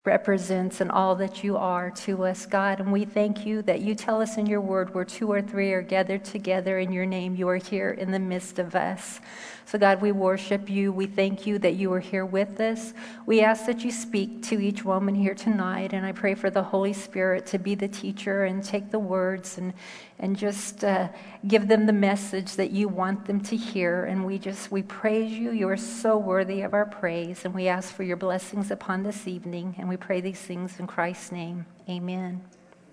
represents and all that you are to us, God. And we thank you that you tell us in your word where two or three are gathered together in your name, you are here in the midst of us. So God, we worship you. We thank you that you are here with us. We ask that you speak to each woman here tonight. And I pray for the Holy Spirit to be the teacher and take the words and just give them the message that you want them to hear. And we praise you. You are so worthy of our praise. And we ask for your blessings upon this evening. And we pray these things in Christ's name. Amen.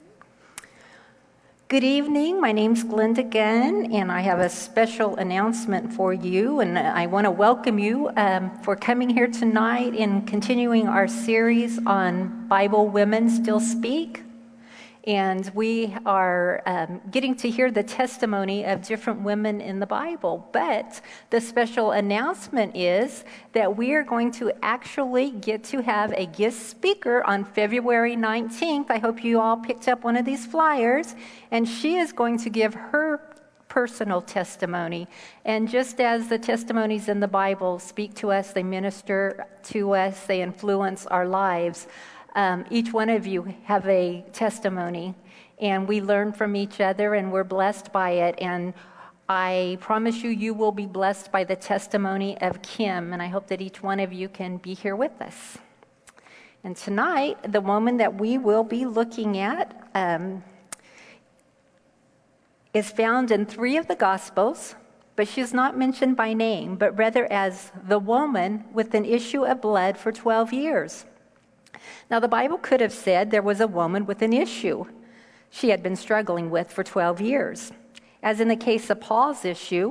Good evening. My name's Glenda Gunn, and I have a special announcement for you. And I want to welcome you for coming here tonight and continuing our series on Bible Women Still Speak. And we are getting to hear the testimony of different women in the Bible. But the special announcement is that we are going to actually get to have a guest speaker on February 19th. I hope you all picked up one of these flyers. And she is going to give her personal testimony. And just as the testimonies in the Bible speak to us, they minister to us, they influence our lives. Each one of you have a testimony, and we learn from each other, and we're blessed by it. And I promise you, you will be blessed by the testimony of Kim, and I hope that each one of you can be here with us. And tonight, the woman that we will be looking at is found in 3 of the Gospels, but she's not mentioned by name, but rather as the woman with an issue of blood for 12 years. Now, the Bible could have said there was a woman with an issue she had been struggling with for 12 years. As in the case of Paul's issue,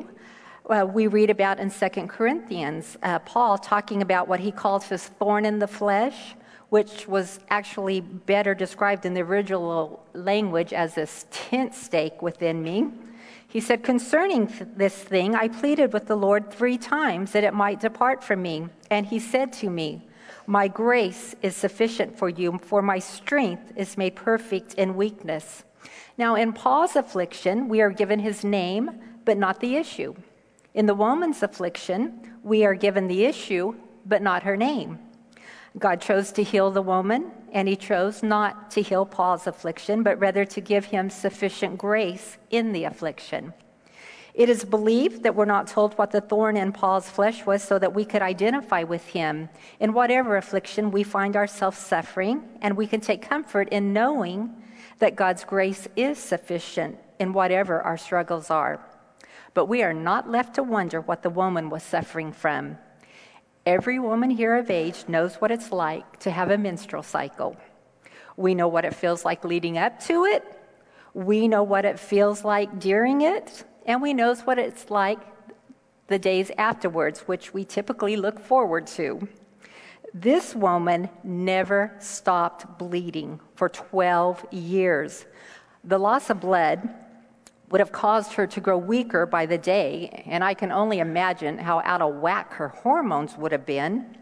we read about in 2 Corinthians, Paul talking about what he calls his thorn in the flesh, which was actually better described in the original language as this tent stake within me. He said, concerning this thing, I pleaded with the Lord 3 times that it might depart from me. And he said to me, my grace is sufficient for you, for my strength is made perfect in weakness. Now, in Paul's affliction, we are given his name, but not the issue. In the woman's affliction, we are given the issue, but not her name. God chose to heal the woman, and he chose not to heal Paul's affliction, but rather to give him sufficient grace in the affliction. It is believed that we're not told what the thorn in Paul's flesh was so that we could identify with him in whatever affliction we find ourselves suffering, and we can take comfort in knowing that God's grace is sufficient in whatever our struggles are. But we are not left to wonder what the woman was suffering from. Every woman here of age knows what it's like to have a menstrual cycle. We know what it feels like leading up to it. We know what it feels like during it. And we know what it's like the days afterwards, which we typically look forward to. This woman never stopped bleeding for 12 years. The loss of blood would have caused her to grow weaker by the day, and I can only imagine how out of whack her hormones would have been.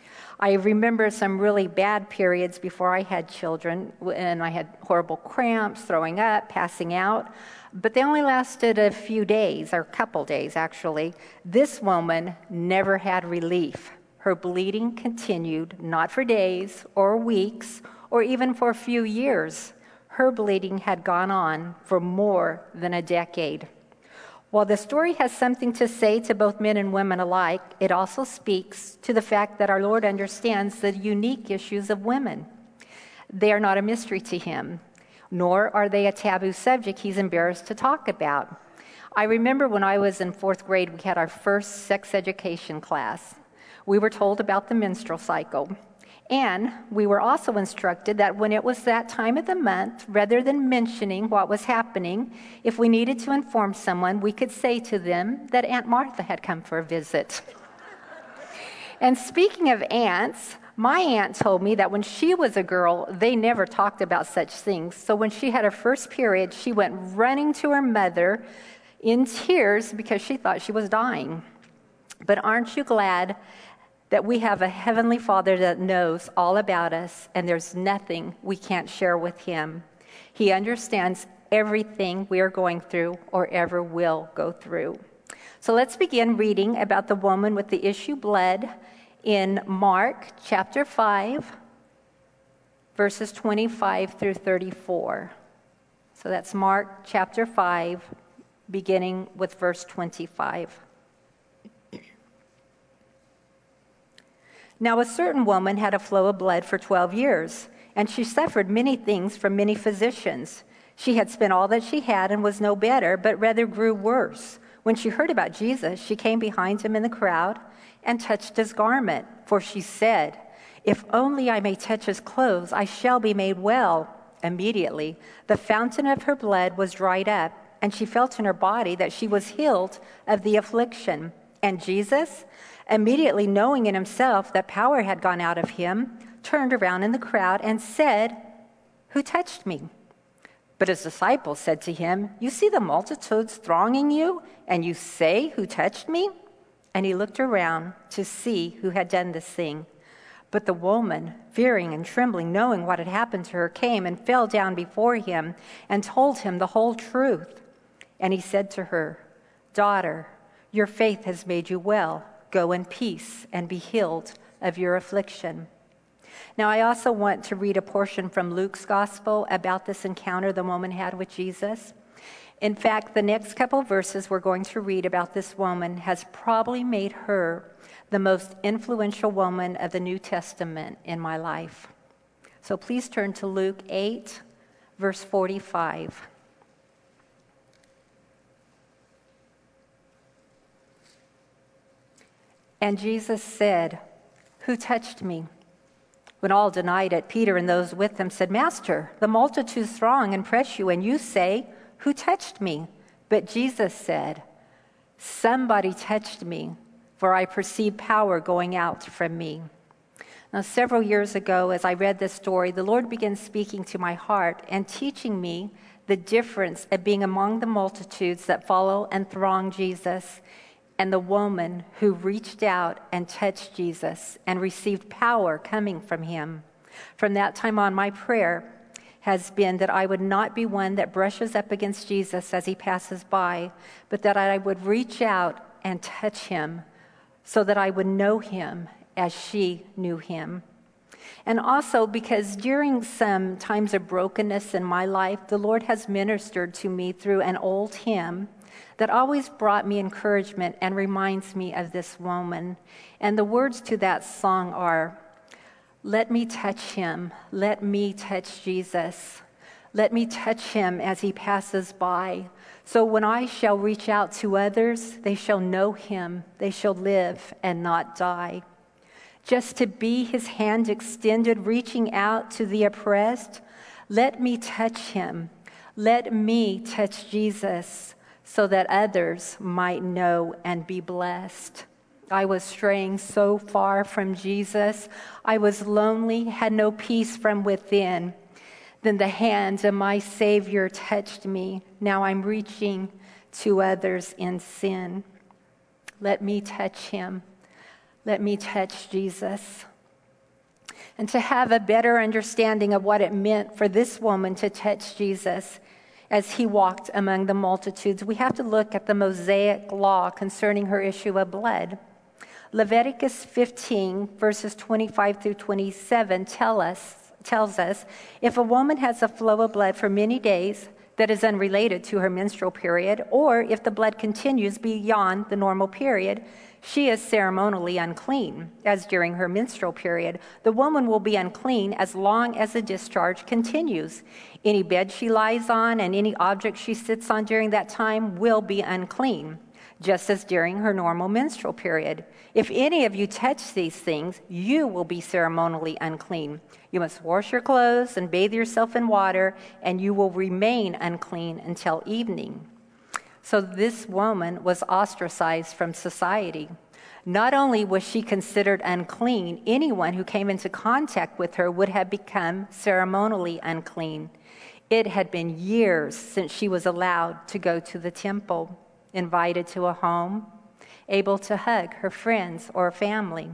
I remember some really bad periods before I had children, and I had horrible cramps, throwing up, passing out. But they only lasted a few days, or a couple days, actually. This woman never had relief. Her bleeding continued, not for days or weeks, or even for a few years. Her bleeding had gone on for more than a decade. While the story has something to say to both men and women alike, it also speaks to the fact that our Lord understands the unique issues of women. They are not a mystery to him, nor are they a taboo subject he's embarrassed to talk about. I remember when I was in 4th grade, we had our first sex education class. We were told about the menstrual cycle. And we were also instructed that when it was that time of the month, rather than mentioning what was happening, if we needed to inform someone, we could say to them that Aunt Martha had come for a visit. And speaking of aunts, my aunt told me that when she was a girl, they never talked about such things. So when she had her first period, she went running to her mother in tears because she thought she was dying. But aren't you glad that we have a Heavenly Father that knows all about us, and there's nothing we can't share with him. He understands everything we are going through or ever will go through. So let's begin reading about the woman with the issue of blood in Mark chapter 5, verses 25 through 34. So that's Mark chapter 5, beginning with verse 25. Now a certain woman had a flow of blood for 12 years, and she suffered many things from many physicians. She had spent all that she had and was no better, but rather grew worse. When she heard about Jesus, she came behind him in the crowd and touched his garment, for she said, "If only I may touch his clothes, I shall be made well." Immediately, the fountain of her blood was dried up, and she felt in her body that she was healed of the affliction. And Jesus, immediately knowing in himself that power had gone out of him, turned around in the crowd and said, "Who touched me?" But his disciples said to him, "You see the multitudes thronging you, and you say, 'Who touched me?'" And he looked around to see who had done this thing. But the woman, fearing and trembling, knowing what had happened to her, came and fell down before him and told him the whole truth. And he said to her, "Daughter, your faith has made you well. Go in peace and be healed of your affliction." Now, I also want to read a portion from Luke's gospel about this encounter the woman had with Jesus. In fact, the next couple of verses we're going to read about this woman has probably made her the most influential woman of the New Testament in my life. So please turn to Luke 8, verse 45. And Jesus said, "Who touched me?" When all denied it, Peter and those with him said, "Master, the multitudes throng and press you, and you say, 'Who touched me?'" But Jesus said, "Somebody touched me, for I perceive power going out from me." Now, several years ago, as I read this story, the Lord began speaking to my heart and teaching me the difference of being among the multitudes that follow and throng Jesus and the woman who reached out and touched Jesus and received power coming from him. From that time on, my prayer has been that I would not be one that brushes up against Jesus as he passes by, but that I would reach out and touch him so that I would know him as she knew him. And also because during some times of brokenness in my life, the Lord has ministered to me through an old hymn that always brought me encouragement and reminds me of this woman. And the words to that song are, "Let me touch him, let me touch Jesus. Let me touch him as he passes by. So when I shall reach out to others, they shall know him, they shall live and not die." Just to be his hand extended, reaching out to the oppressed. Let me touch him, let me touch Jesus, so that others might know and be blessed. I was straying so far from Jesus. I was lonely, had no peace from within. Then the hand of my Savior touched me. Now I'm reaching to others in sin. Let me touch him. Let me touch Jesus. And to have a better understanding of what it meant for this woman to touch Jesus as he walked among the multitudes, we have to look at the Mosaic law concerning her issue of blood. Leviticus 15, verses 25 through 27 tells us, if a woman has a flow of blood for many days that is unrelated to her menstrual period, or if the blood continues beyond the normal period, she is ceremonially unclean, as during her menstrual period. The woman will be unclean as long as the discharge continues. Any bed she lies on and any object she sits on during that time will be unclean, just as during her normal menstrual period. If any of you touch these things, you will be ceremonially unclean. You must wash your clothes and bathe yourself in water, and you will remain unclean until evening. So this woman was ostracized from society. Not only was she considered unclean, anyone who came into contact with her would have become ceremonially unclean. It had been years since she was allowed to go to the temple, invited to a home, able to hug her friends or family.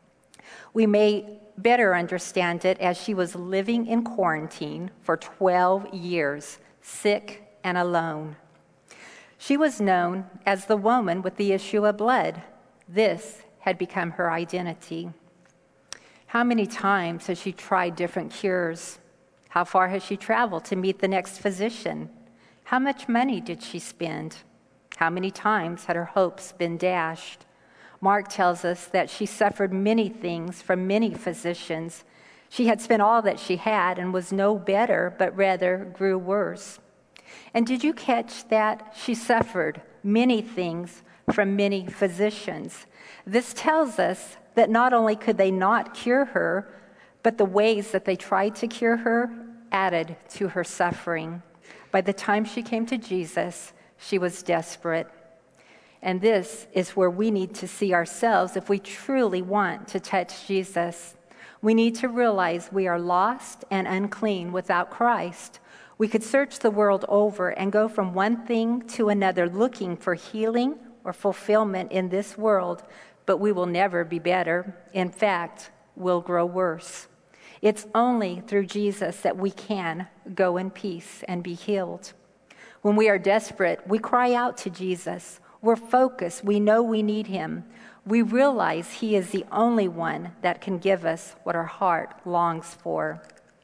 We may better understand it as she was living in quarantine for 12 years, sick and alone. She was known as the woman with the issue of blood. This had become her identity. How many times has she tried different cures? How far has she traveled to meet the next physician? How much money did she spend? How many times had her hopes been dashed? Mark tells us that she suffered many things from many physicians. She had spent all that she had and was no better, but rather grew worse. And did you catch that? She suffered many things from many physicians. This tells us that not only could they not cure her, but the ways that they tried to cure her added to her suffering. By the time she came to Jesus, she was desperate. And this is where we need to see ourselves if we truly want to touch Jesus. We need to realize we are lost and unclean without Christ. We could search the world over and go from one thing to another looking for healing or fulfillment in this world, but we will never be better. In fact, we'll grow worse. It's only through Jesus that we can go in peace and be healed. When we are desperate, we cry out to Jesus. We're focused. We know we need him. We realize he is the only one that can give us what our heart longs for.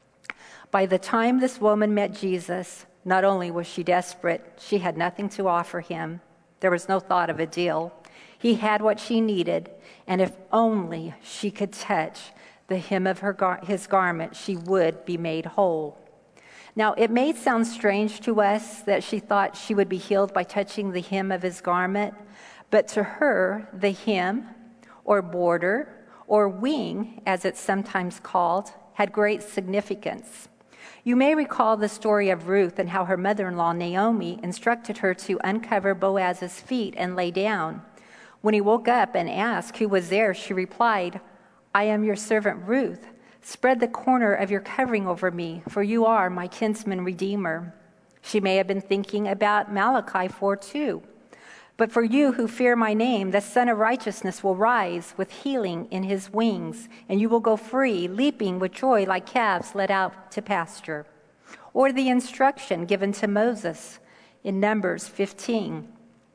By the time this woman met Jesus, not only was she desperate, she had nothing to offer him. There was no thought of a deal. He had what she needed, and if only she could touch the hem of his garment, she would be made whole. Now, it may sound strange to us that she thought she would be healed by touching the hem of his garment, but to her, the hem, or border, or wing, as it's sometimes called, had great significance. You may recall the story of Ruth and how her mother-in-law, Naomi, instructed her to uncover Boaz's feet and lay down. When he woke up and asked who was there, she replied, "I am your servant Ruth. Spread the corner of your covering over me, for you are my kinsman redeemer." She may have been thinking about Malachi 4:2. "But for you who fear my name, the Son of Righteousness will rise with healing in his wings, and you will go free, leaping with joy like calves led out to pasture." Or the instruction given to Moses in Numbers 15.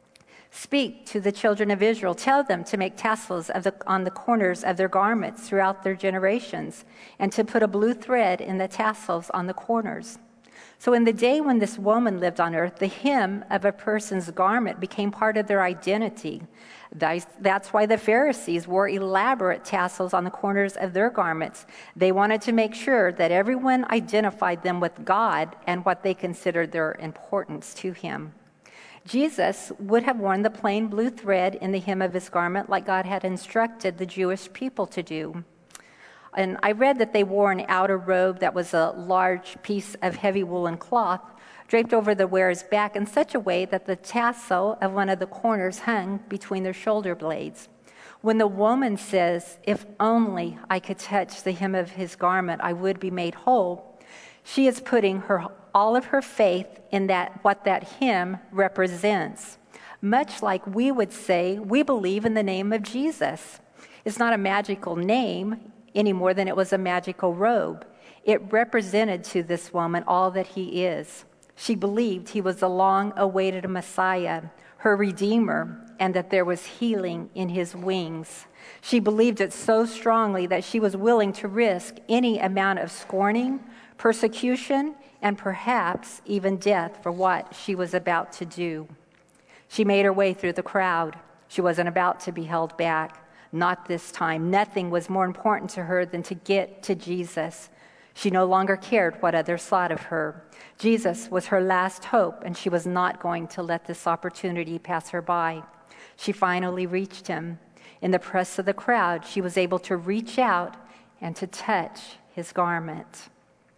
"Speak to the children of Israel. Tell them to make tassels on the corners of their garments throughout their generations, and to put a blue thread in the tassels on the corners." So in the day when this woman lived on earth, the hem of a person's garment became part of their identity. That's why the Pharisees wore elaborate tassels on the corners of their garments. They wanted to make sure that everyone identified them with God and what they considered their importance to him. Jesus would have worn the plain blue thread in the hem of his garment like God had instructed the Jewish people to do. And I read that they wore an outer robe that was a large piece of heavy woolen cloth draped over the wearer's back in such a way that the tassel of one of the corners hung between their shoulder blades. When the woman says, "If only I could touch the hem of his garment, I would be made whole," she is putting all of her faith in what that hem represents. Much like we would say, we believe in the name of Jesus. It's not a magical name any more than it was a magical robe. It represented to this woman all that he is. She believed he was the long-awaited Messiah, her Redeemer, and that there was healing in his wings. She believed it so strongly that she was willing to risk any amount of scorning, persecution, and perhaps even death for what she was about to do. She made her way through the crowd. She wasn't about to be held back. Not this time. Nothing was more important to her than to get to Jesus. She no longer cared what others thought of her. Jesus was her last hope, and she was not going to let this opportunity pass her by. She finally reached him. In the press of the crowd, she was able to reach out and to touch his garment.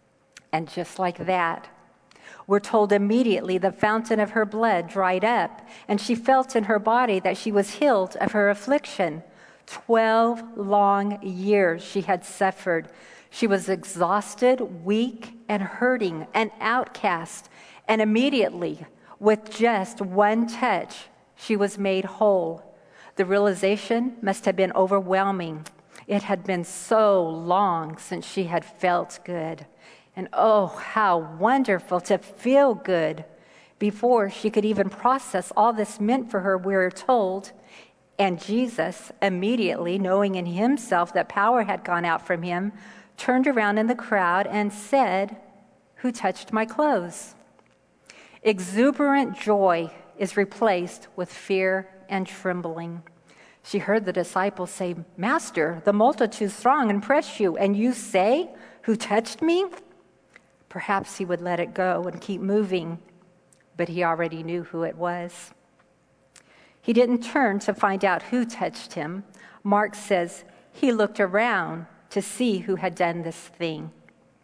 And just like that, we're told immediately the fountain of her blood dried up, and she felt in her body that she was healed of her affliction. 12 long years she had suffered. She was exhausted, weak, and hurting, an outcast. And immediately, with just one touch, she was made whole. The realization must have been overwhelming. It had been so long since she had felt good. And oh, how wonderful to feel good. Before she could even process all this meant for her, we're told, And Jesus, immediately knowing in himself that power had gone out from him, turned around in the crowd and said, "Who touched my clothes?" Exuberant joy is replaced with fear and trembling. She heard the disciples say, "Master, the multitudes throng and press you, and you say, 'Who touched me?'" Perhaps he would let it go and keep moving, but he already knew who it was. He didn't turn to find out who touched him. Mark says he looked around to see who had done this thing.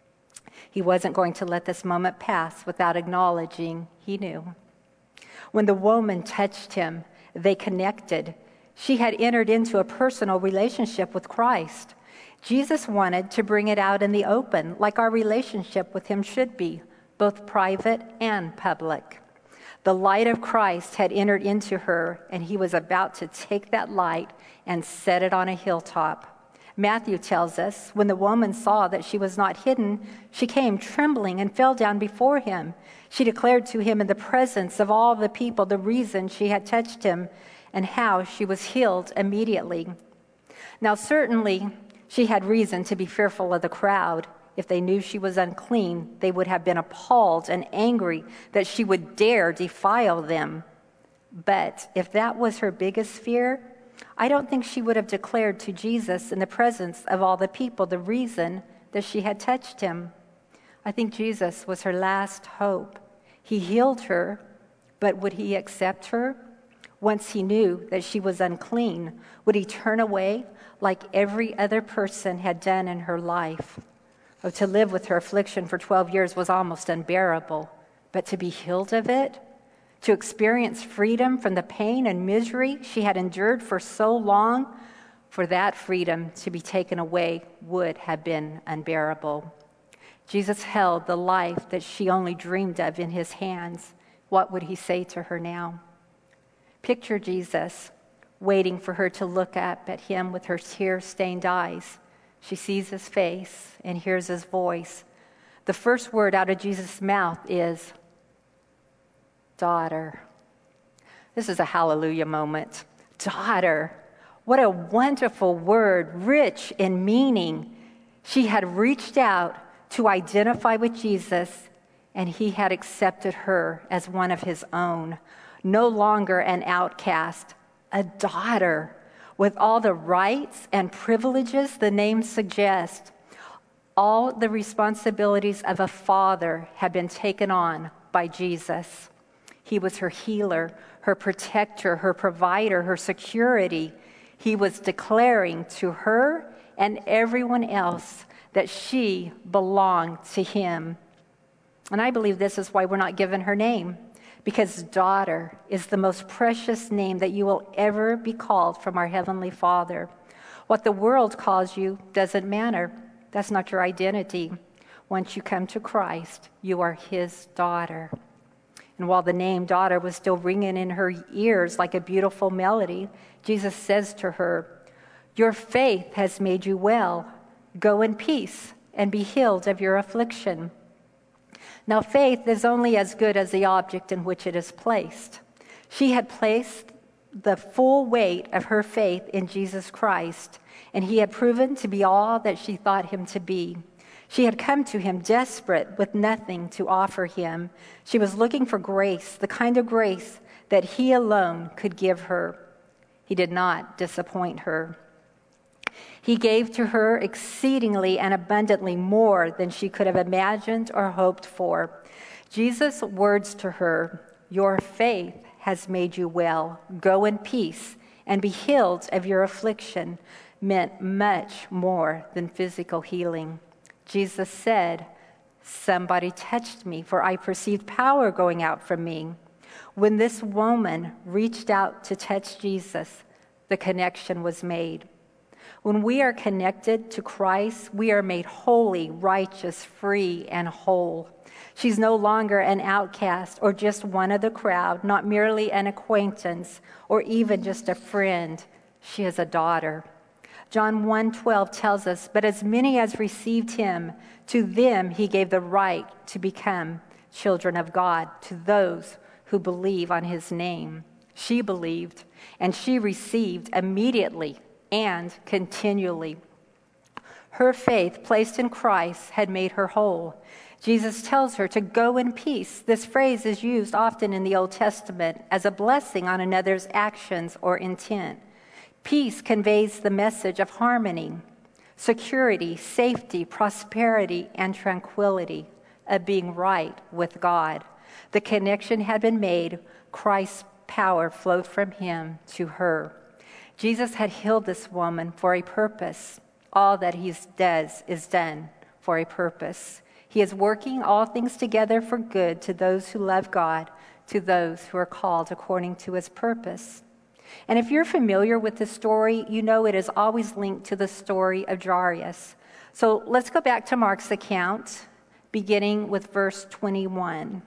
He wasn't going to let this moment pass without acknowledging he knew. When the woman touched him, they connected. She had entered into a personal relationship with Christ. Jesus wanted to bring it out in the open, like our relationship with him should be, both private and public. The light of Christ had entered into her, and he was about to take that light and set it on a hilltop. Matthew tells us, when the woman saw that she was not hidden, she came trembling and fell down before him. She declared to him in the presence of all the people the reason she had touched him and how she was healed immediately. Now, certainly, she had reason to be fearful of the crowd. If they knew she was unclean, they would have been appalled and angry that she would dare defile them. But if that was her biggest fear, I don't think she would have declared to Jesus in the presence of all the people the reason that she had touched him. I think Jesus was her last hope. He healed her, but would he accept her? Once he knew that she was unclean, would he turn away like every other person had done in her life? Oh, to live with her affliction for 12 years was almost unbearable, but to be healed of it, to experience freedom from the pain and misery she had endured for so long, for that freedom to be taken away would have been unbearable. Jesus held the life that she only dreamed of in his hands. What would he say to her now? Picture Jesus waiting for her to look up at him with her tear-stained eyes. She sees his face and hears his voice. The first word out of Jesus' mouth is, "Daughter." This is a hallelujah moment. Daughter. What a wonderful word, rich in meaning. She had reached out to identify with Jesus, and he had accepted her as one of his own. No longer an outcast, a daughter with all the rights and privileges the name suggests. All the responsibilities of a father had been taken on by Jesus. He was her healer, her protector, her provider, her security. He was declaring to her and everyone else that she belonged to him. And I believe this is why we're not given her name, because daughter is the most precious name that you will ever be called from our Heavenly Father. What the world calls you doesn't matter. That's not your identity. Once you come to Christ, you are his daughter. And while the name daughter was still ringing in her ears like a beautiful melody, Jesus says to her, "Your faith has made you well. Go in peace and be healed of your affliction." Now, faith is only as good as the object in which it is placed. She had placed the full weight of her faith in Jesus Christ, and he had proven to be all that she thought him to be. She had come to him desperate with nothing to offer him. She was looking for grace, the kind of grace that he alone could give her. He did not disappoint her. He gave to her exceedingly and abundantly more than she could have imagined or hoped for. Jesus' words to her, "Your faith has made you well. Go in peace and be healed of your affliction," meant much more than physical healing. Jesus said, "Somebody touched me, for I perceived power going out from me." When this woman reached out to touch Jesus, the connection was made. When we are connected to Christ, we are made holy, righteous, free, and whole. She's no longer an outcast or just one of the crowd, not merely an acquaintance or even just a friend. She is a daughter. John 1:12 tells us, "But as many as received him, to them he gave the right to become children of God, to those who believe on his name." She believed, and she received immediately and continually. Her faith placed in Christ had made her whole. Jesus tells her to go in peace. This phrase is used often in the Old Testament as a blessing on another's actions or intent. Peace conveys the message of harmony, security, safety, prosperity, and tranquility, of being right with God. The connection had been made. Christ's power flowed from him to her. Jesus had healed this woman for a purpose. All that he does is done for a purpose. He is working all things together for good to those who love God, to those who are called according to his purpose. And if you're familiar with this story, you know it is always linked to the story of Jairus. So let's go back to Mark's account, beginning with verse 21.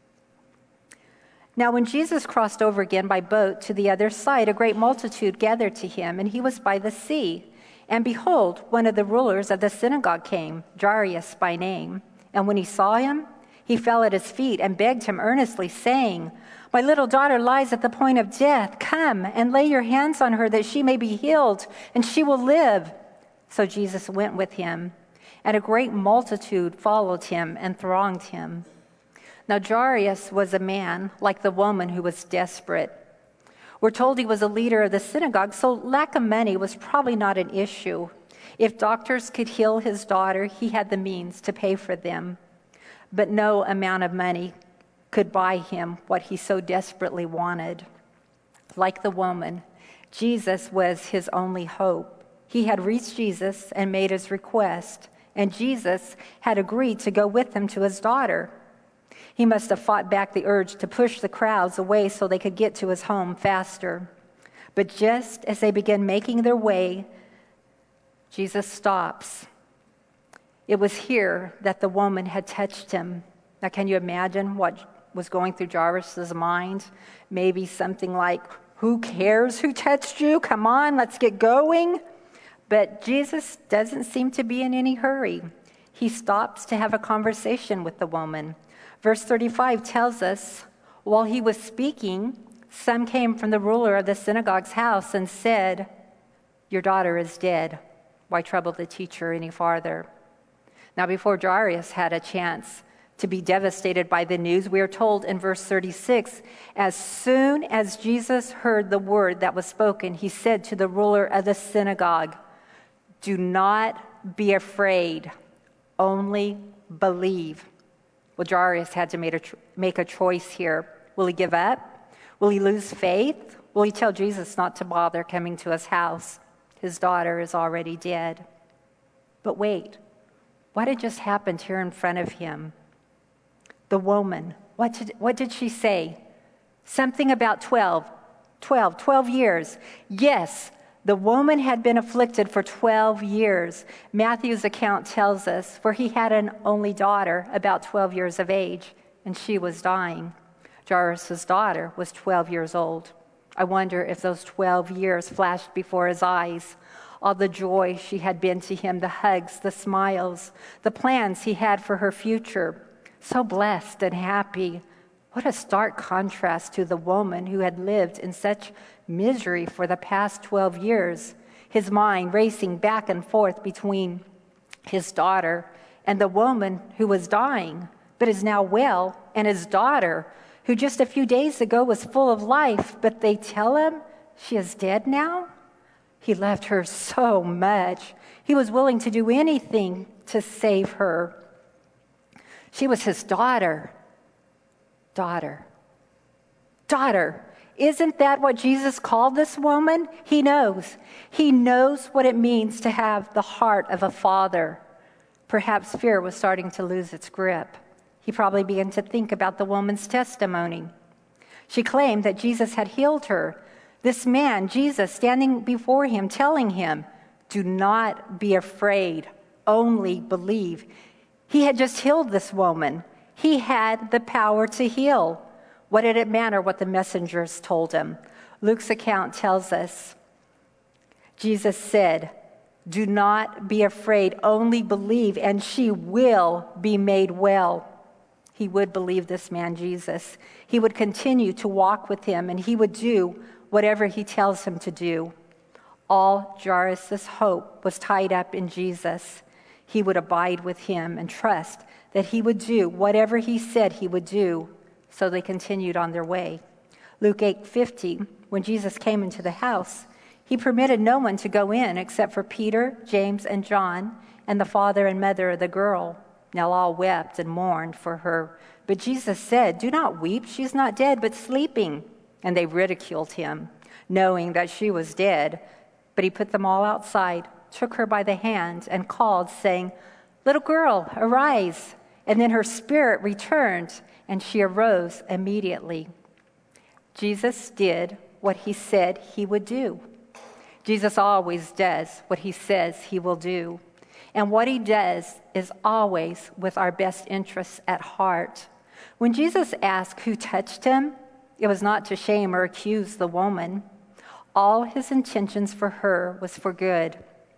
Now, when Jesus crossed over again by boat to the other side, a great multitude gathered to him, and he was by the sea. And behold, one of the rulers of the synagogue came, Jairus by name. And when he saw him, he fell at his feet and begged him earnestly, saying, "My little daughter lies at the point of death. Come and lay your hands on her that she may be healed, and she will live." So Jesus went with him, and a great multitude followed him and thronged him. Now Jairus was a man like the woman who was desperate. We're told he was a leader of the synagogue, so lack of money was probably not an issue. If doctors could heal his daughter, he had the means to pay for them. But no amount of money could buy him what he so desperately wanted. Like the woman, Jesus was his only hope. He had reached Jesus and made his request, and Jesus had agreed to go with him to his daughter. He must have fought back the urge to push the crowds away so they could get to his home faster. But just as they began making their way, Jesus stops. It was here that the woman had touched him. Now, can you imagine what was going through Jairus' mind? Maybe something like, "Who cares who touched you? Come on, let's get going." But Jesus doesn't seem to be in any hurry. He stops to have a conversation with the woman. Verse 35 tells us, while he was speaking, some came from the ruler of the synagogue's house and said, "Your daughter is dead. Why trouble the teacher any farther?" Now, before Jairus had a chance to be devastated by the news, we are told in verse 36, as soon as Jesus heard the word that was spoken, he said to the ruler of the synagogue, "Do not be afraid, only believe." Well, Jairus had to make a choice here. Will he give up? Will he lose faith? Will he tell Jesus not to bother coming to his house? His daughter is already dead. But wait, what had just happened here in front of him? The woman, what did she say? Something about 12 years. Yes, the woman had been afflicted for 12 years. Matthew's account tells us, for he had an only daughter about 12 years of age, and she was dying. Jairus' daughter was 12 years old. I wonder if those 12 years flashed before his eyes. All the joy she had been to him, the hugs, the smiles, the plans he had for her future. So blessed and happy. What a stark contrast to the woman who had lived in such misery for the past 12 years, his mind racing back and forth between his daughter and the woman who was dying, but is now well, and his daughter, who just a few days ago was full of life, but they tell him she is dead now? He loved her so much. He was willing to do anything to save her. She was his daughter. Daughter. Isn't that what Jesus called this woman? He knows. He knows what it means to have the heart of a father. Perhaps fear was starting to lose its grip. He probably began to think about the woman's testimony. She claimed that Jesus had healed her. This man, Jesus, standing before him, telling him, "Do not be afraid, only believe." He had just healed this woman. He had the power to heal. What did it matter what the messengers told him? Luke's account tells us, Jesus said, "Do not be afraid, only believe, and she will be made well." he would believe this man Jesus. He would continue to walk with him, and he would do whatever he tells him to do. All Jairus' hope was tied up in Jesus. He would abide with him and trust that he would do whatever he said he would do. So they continued on their way. Luke 8:50, when Jesus came into the house, he permitted no one to go in except for Peter, James, and John, and the father and mother of the girl. Now all wept and mourned for her. But Jesus said, "Do not weep. She is not dead, but sleeping." And they ridiculed him, knowing that she was dead. But he put them all outside, took her by the hand, and called, saying, "Little girl, arise." And then her spirit returned, and she arose immediately. Jesus did what he said he would do. Jesus always does what he says he will do. And what he does is always with our best interests at heart. When Jesus asked who touched him, it was not to shame or accuse the woman. All his intentions for her was for good.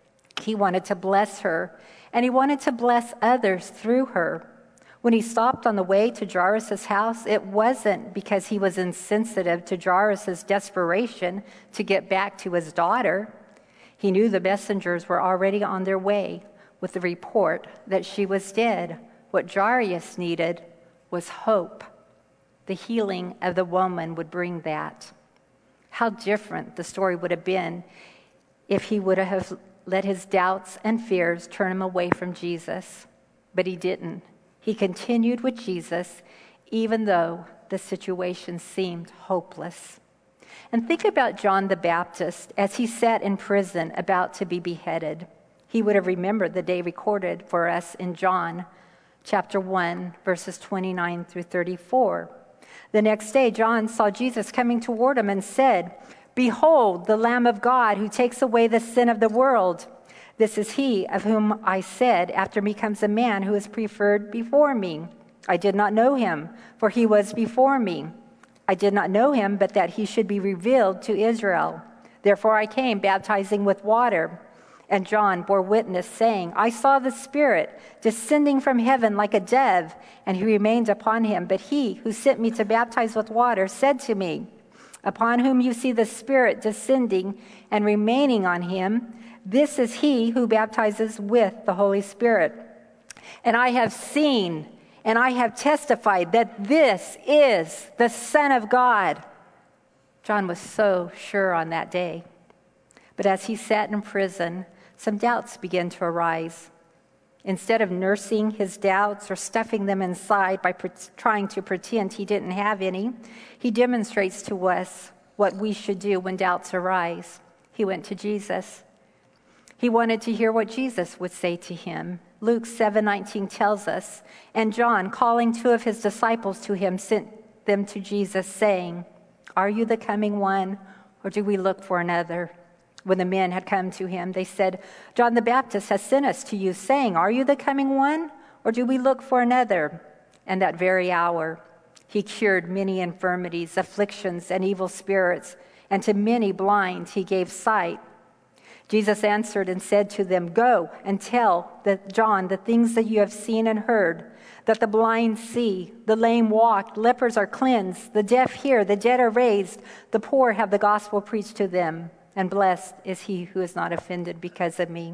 He wanted to bless her, and he wanted to bless others through her. When he stopped on the way to Jairus' house, it wasn't because he was insensitive to Jairus' desperation to get back to his daughter. He knew the messengers were already on their way with the report that she was dead. What Jairus needed was hope. The healing of the woman would bring that. How different the story would have been if he would have let his doubts and fears turn him away from Jesus. But he didn't. He continued with Jesus, even though the situation seemed hopeless. And think about John the Baptist as he sat in prison about to be beheaded. He would have remembered the day recorded for us in John chapter 1, verses 29 through 34. The next day, John saw Jesus coming toward him and said, "Behold, the Lamb of God who takes away the sin of the world. This is he of whom I said, after me comes a man who is preferred before me. I did not know him, for he was before me. I did not know him, but that he should be revealed to Israel. Therefore I came baptizing with water." And John bore witness, saying, "I saw the Spirit descending from heaven like a dove, and he remained upon him. But he who sent me to baptize with water said to me, upon whom you see the Spirit descending and remaining on him, this is he who baptizes with the Holy Spirit. And I have seen and I have testified that this is the Son of God." John was so sure on that day. But as he sat in prison, some doubts began to arise. Instead of nursing his doubts or stuffing them inside by trying to pretend he didn't have any, he demonstrates to us what we should do when doubts arise. He went to Jesus. He wanted to hear what Jesus would say to him. Luke 7:19 tells us, "And John, calling two of his disciples to him, sent them to Jesus, saying, 'Are you the coming one, or do we look for another?' When the men had come to him, they said, 'John the Baptist has sent us to you, saying, Are you the coming one, or do we look for another?' And that very hour he cured many infirmities, afflictions, and evil spirits, and to many blind he gave sight. Jesus answered and said to them, 'Go and tell John the things that you have seen and heard, that the blind see, the lame walk, lepers are cleansed, the deaf hear, the dead are raised, the poor have the gospel preached to them. And blessed is he who is not offended because of me.'"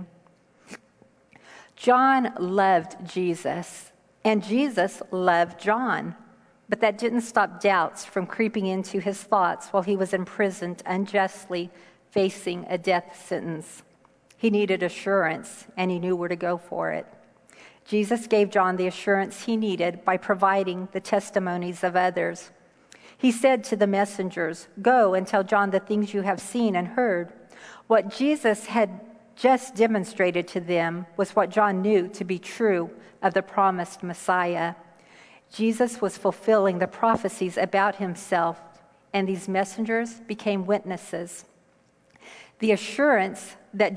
John loved Jesus, and Jesus loved John. But that didn't stop doubts from creeping into his thoughts while he was imprisoned unjustly, facing a death sentence. He needed assurance, and he knew where to go for it. Jesus gave John the assurance he needed by providing the testimonies of others. He said to the messengers, "Go and tell John the things you have seen and heard." What Jesus had just demonstrated to them was what John knew to be true of the promised Messiah. Jesus was fulfilling the prophecies about himself, and these messengers became witnesses. The assurance that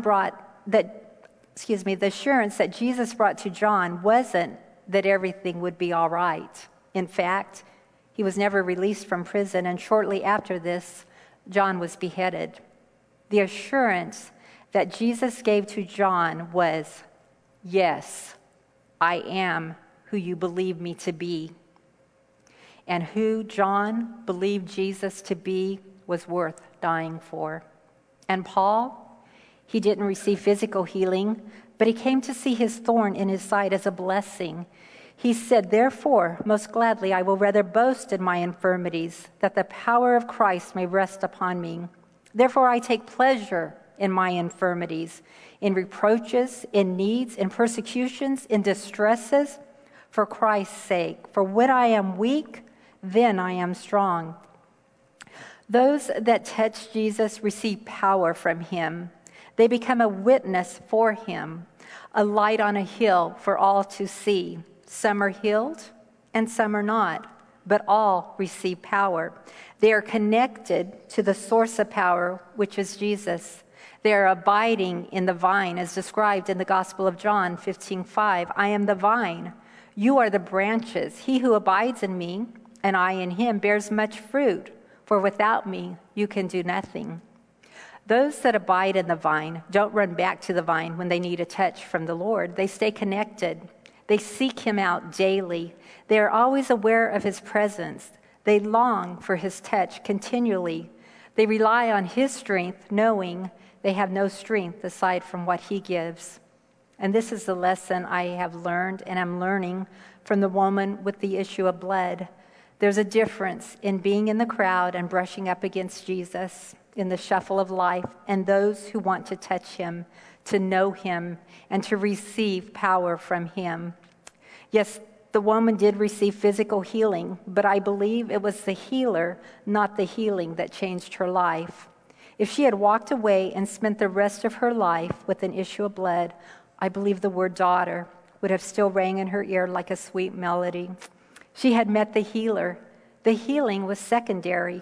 Jesus brought to John wasn't that everything would be all right. In fact, he was never released from prison, and shortly after this, John was beheaded. The assurance that Jesus gave to John was, "Yes, I am who you believe me to be. And who John believed Jesus to be was worth dying for. And Paul, he didn't receive physical healing, but he came to see his thorn in his side as a blessing. He said, therefore, most gladly, I will rather boast in my infirmities, that the power of Christ may rest upon me. Therefore, I take pleasure in my infirmities, in reproaches, in needs, in persecutions, in distresses, for Christ's sake. For when I am weak, then I am strong. Those that touch Jesus receive power from him. They become a witness for him, a light on a hill for all to see. Some are healed and some are not, but all receive power. They are connected to the source of power, which is Jesus. They are abiding in the vine, as described in the Gospel of John 15:5. I am the vine, you are the branches. He who abides in me, and I in him, bears much fruit, for without me you can do nothing. Those that abide in the vine don't run back to the vine when they need a touch from the Lord. They stay connected. They seek him out daily. They are always aware of his presence. They long for his touch continually. They rely on his strength, knowing they have no strength aside from what he gives. And this is the lesson I have learned and am learning from the woman with the issue of blood. There's a difference in being in the crowd and brushing up against Jesus in the shuffle of life, and those who want to touch him, to know him, and to receive power from him. Yes, the woman did receive physical healing, but I believe it was the healer, not the healing, that changed her life. If she had walked away and spent the rest of her life with an issue of blood, I believe the word daughter would have still rang in her ear like a sweet melody. She had met the healer. The healing was secondary.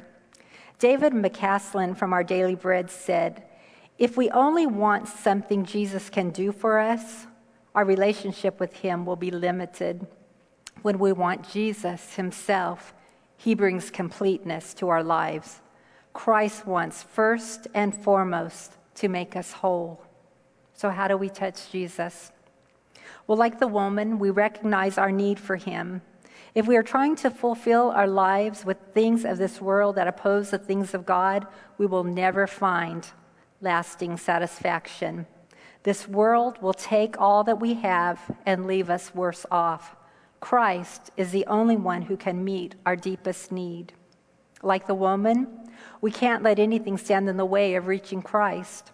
David McCaslin from Our Daily Bread said, if we only want something Jesus can do for us, our relationship with him will be limited. When we want Jesus himself, he brings completeness to our lives. Christ wants first and foremost to make us whole. So how do we touch Jesus? Well, like the woman, we recognize our need for him. If we are trying to fulfill our lives with things of this world that oppose the things of God, we will never find lasting satisfaction. This world will take all that we have and leave us worse off. Christ is the only one who can meet our deepest need. Like the woman, we can't let anything stand in the way of reaching Christ.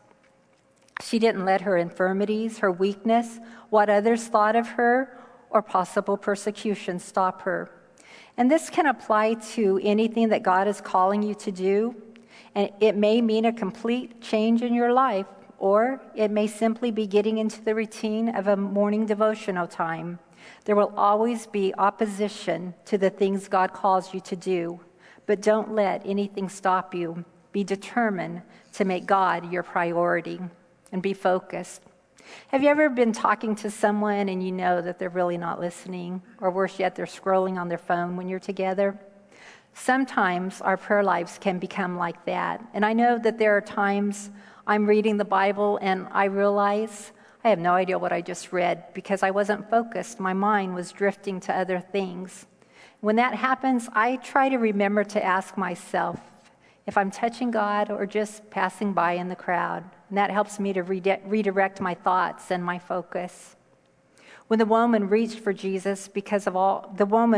She didn't let her infirmities, her weakness, what others thought of her, or possible persecution stop her. And this can apply to anything that God is calling you to do. And it may mean a complete change in your life, or it may simply be getting into the routine of a morning devotional time. There will always be opposition to the things God calls you to do, but don't let anything stop you. Be determined to make God your priority and be focused. Have you ever been talking to someone and you know that they're really not listening, or worse yet, they're scrolling on their phone when you're together? Sometimes our prayer lives can become like that. And I know that there are times I'm reading the Bible and I realize I have no idea what I just read because I wasn't focused. My mind was drifting to other things. When that happens, I try to remember to ask myself if I'm touching God or just passing by in the crowd. And that helps me to redirect my thoughts and my focus. When the woman reached for Jesus because of all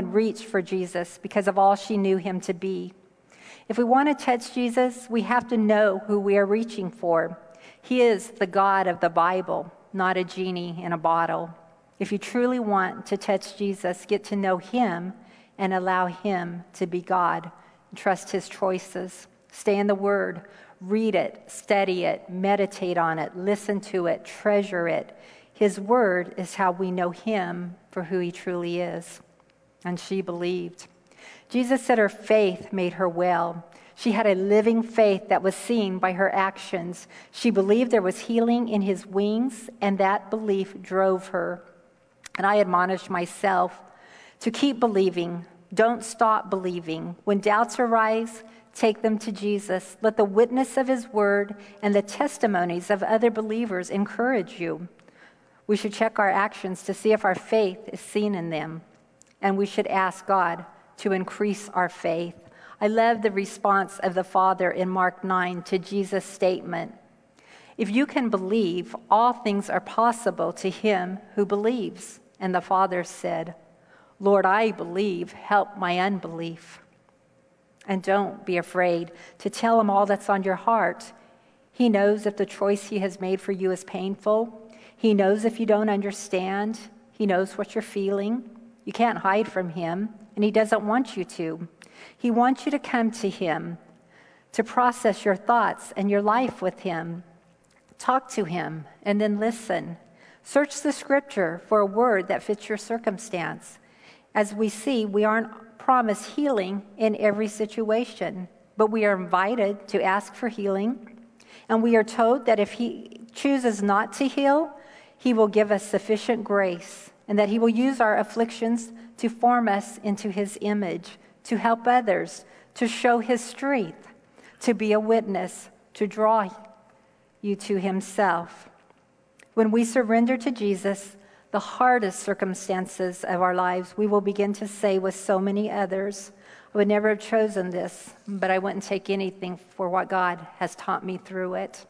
she knew him to be. If we want to touch Jesus, we have to know who we are reaching for. He is the God of the Bible, not a genie in a bottle. If you truly want to touch Jesus, get to know him and allow him to be God. Trust his choices. Stay in the Word. Read it, study it, meditate on it, listen to it, treasure it. His Word is how we know him for who he truly is. And she believed. Jesus said her faith made her well. She had a living faith that was seen by her actions. She believed there was healing in his wings, and that belief drove her. And I admonish myself to keep believing. Don't stop believing. When doubts arise, take them to Jesus. Let the witness of his word and the testimonies of other believers encourage you. We should check our actions to see if our faith is seen in them. and we should ask God to increase our faith. I love the response of the Father in Mark 9 to Jesus' statement. If you can believe, all things are possible to him who believes. And the Father said, Lord, I believe, help my unbelief. And don't be afraid to tell him all that's on your heart. He knows if the choice he has made for you is painful. He knows if you don't understand. He knows what you're feeling. You can't hide from him, and he doesn't want you to. He wants you to come to him, to process your thoughts and your life with him. Talk to him, and then listen. Search the scripture for a word that fits your circumstance. As we see, we aren't promised healing in every situation, but we are invited to ask for healing. And we are told that if he chooses not to heal, he will give us sufficient grace, and that he will use our afflictions to form us into his image, to help others, to show his strength, to be a witness, to draw you to himself. When we surrender to Jesus, the hardest circumstances of our lives, we will begin to say with so many others, I would never have chosen this, but I wouldn't take anything for what God has taught me through it.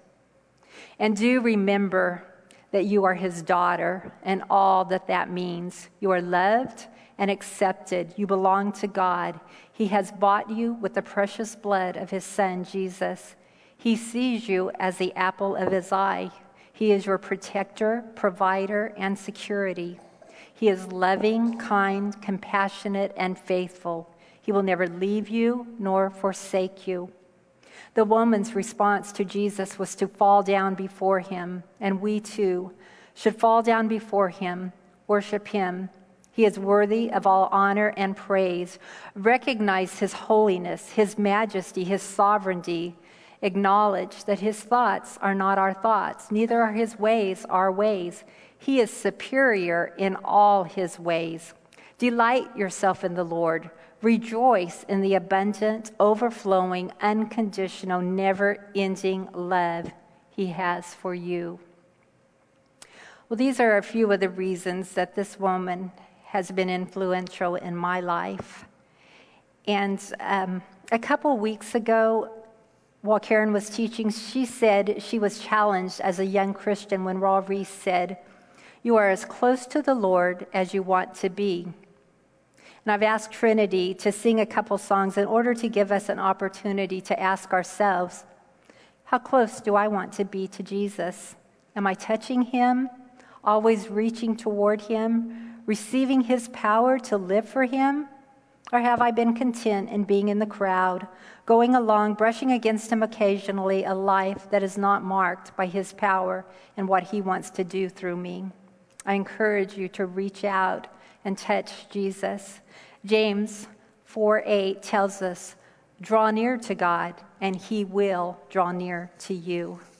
And do remember that you are his daughter and all that that means. You are loved and accepted. You belong to God. He has bought you with the precious blood of his son, Jesus. He sees you as the apple of his eye. He is your protector, provider, and security. He is loving, kind, compassionate, and faithful. He will never leave you nor forsake you. The woman's response to Jesus was to fall down before him, and we too should fall down before him, worship him. He is worthy of all honor and praise. Recognize his holiness, his majesty, his sovereignty. Acknowledge that his thoughts are not our thoughts, neither are his ways our ways. He is superior in all his ways. Delight yourself in the Lord. Rejoice in the abundant, overflowing, unconditional, never-ending love he has for you. Well, these are a few of the reasons that this woman has been influential in my life. And a couple weeks ago, while Karen was teaching, she said she was challenged as a young Christian when Raul Reese said, "You are as close to the Lord as you want to be." And I've asked Trinity to sing a couple songs in order to give us an opportunity to ask ourselves, how close do I want to be to Jesus? Am I touching him, always reaching toward him, receiving his power to live for him? Or have I been content in being in the crowd, going along, brushing against him occasionally, a life that is not marked by his power and what he wants to do through me? I encourage you to reach out and touch Jesus. James 4:8 tells us, draw near to God, and he will draw near to you.